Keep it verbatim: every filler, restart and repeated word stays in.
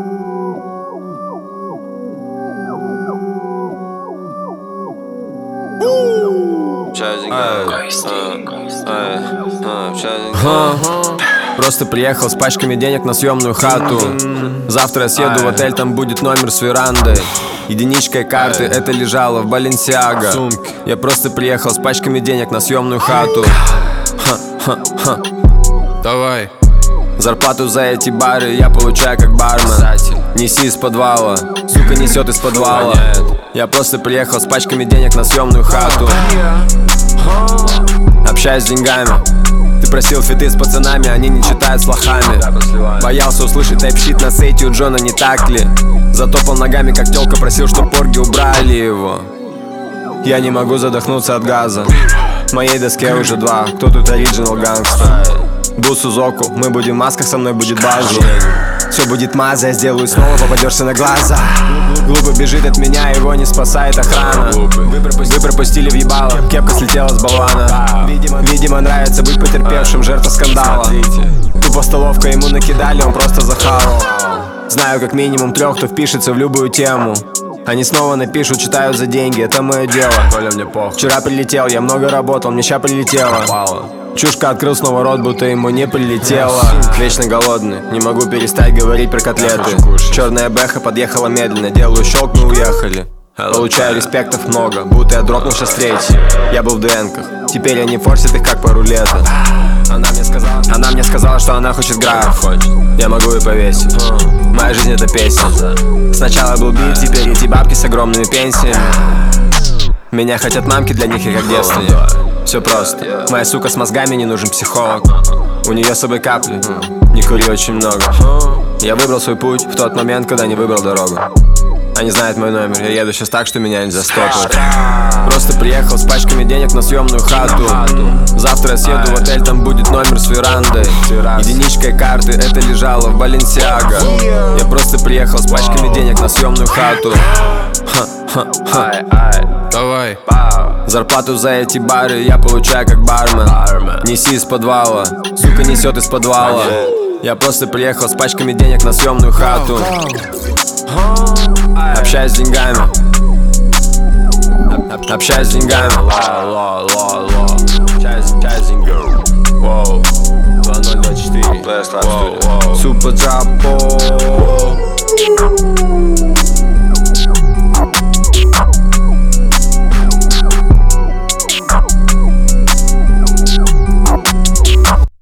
Просто приехал с пачками денег на съемную хату. Завтра я съеду в отель, там будет номер с верандой. Единичкой карты, это лежало в Баленсиаго. Я просто приехал с пачками денег на съемную хату. Ха-ха-ха. Давай. Зарплату за эти бары я получаю как бармен. Неси из подвала, сука несет из подвала. Я просто приехал с пачками денег на съемную хату. Общаюсь с деньгами. Ты просил фиты с пацанами, они не читают с лохами. Боялся услышать тайп-щит на сете у Джона, не так ли? Затопал ногами, как тёлка, просил, чтоб порги убрали его. Я не могу задохнуться от газа. В моей доске уже два, кто тут оригинал гангста? Бусу Зоку, мы будем в масках, со мной будет базу. Все будет маза, я сделаю снова, попадешься на глаза. Глупо бежит от меня, его не спасает охрана. Вы, пропусти, вы пропустили в ебало, кепка слетела с болвана. Видимо, видимо нравится быть потерпевшим, жертва скандала. Тупо столовка ему накидали, он просто захавал. Знаю как минимум трех, кто впишется в любую тему. Они снова напишут, читают за деньги, это мое дело. Вчера прилетел, я много работал, мне ща прилетело. Чушка открыл снова рот, будто ему не прилетело. Вечно голодный, не могу перестать говорить про котлеты. Черная бэха подъехала медленно, делаю щелк, мы уехали. Получаю респектов много, будто я дропнул сейчас третий. Я был в ДНках, теперь они форсят их как по рулету. Она мне сказала, она мне сказала, что она хочет граф. Я могу и повесить, моя жизнь это песня. Сначала был бит, теперь эти бабки с огромными пенсиями. Меня хотят мамки, для них я как девственник. Все просто, моя сука с мозгами, не нужен психолог. У нее с собой капли, не кури очень много. Я выбрал свой путь в тот момент, когда не выбрал дорогу. Они знают мой номер, я еду сейчас так, что меня нельзя стопать. Просто приехал с пачками денег на съемную хату. Завтра я съеду в отель, там будет номер с верандой. Единичкой карты, это лежало в Баленсиаго. Я просто приехал с пачками денег на съемную хату. Ха-ха-ха. Давай. Зарплату за эти бары я получаю как бармен. Неси из подвала, сука несет из подвала. Я просто приехал с пачками денег на съемную хату. Общаюсь с деньгами. Общаюсь с деньгами. Общаюсь с деньгами. два ноль два четыре. Супер Джапо.